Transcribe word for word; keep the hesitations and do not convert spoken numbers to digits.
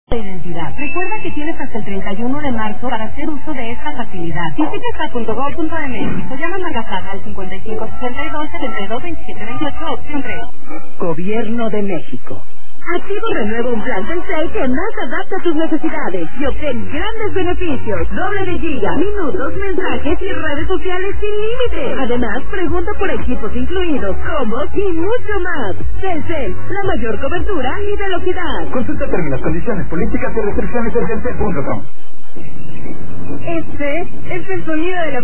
de identidad. Recuerda que tienes hasta el treinta y uno de marzo para hacer uso de esta facilidad. Visita s a punto gov punto m x o llama a Magaplaza al cincuenta y cinco sesenta y dos setenta y dos veintisiete veintiocho opción tres. Gobierno de México. Activo renueva un plan Telcel que más adapta a tus necesidades y obtén grandes beneficios. Doble de giga, minutos, mensajes y redes sociales sin límite. Además, pregunta por equipos incluidos, combos y mucho más. Telcel, la mayor cobertura y velocidad. Consulta términos, condiciones, políticas y restricciones en telcel punto com. Este es el sonido de la